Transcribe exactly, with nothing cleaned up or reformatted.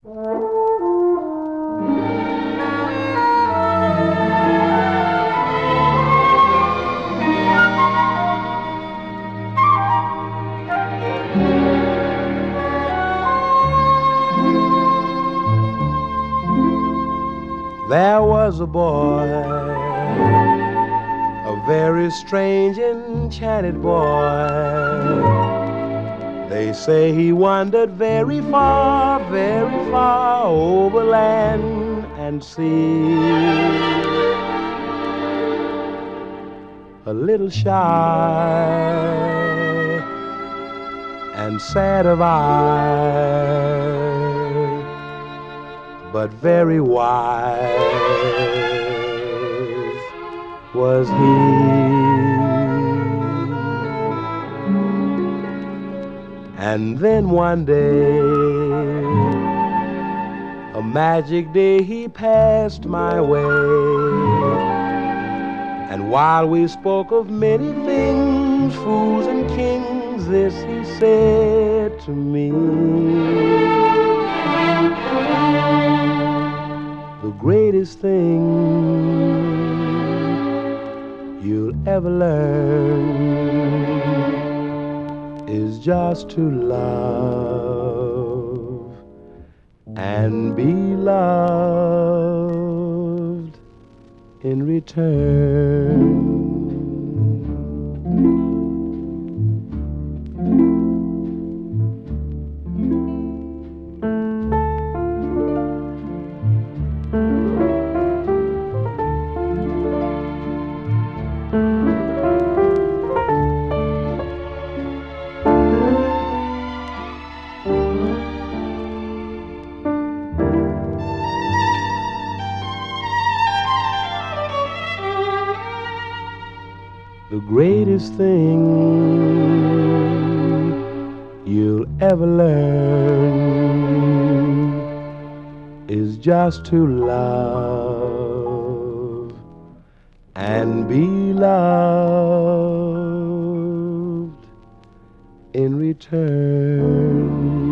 There was a boy, a very strange, enchanted boy. They say he wandered very far, very far over land and sea. A little shy and sad of eye, but very wise was he. And then one day, a magic day, he passed my way. And while we spoke of many things, fools and kings, this he said to me: the greatest thing you'll ever learn is just to love and be loved in return. The greatest thing you'll ever learn is just to love and be loved in return.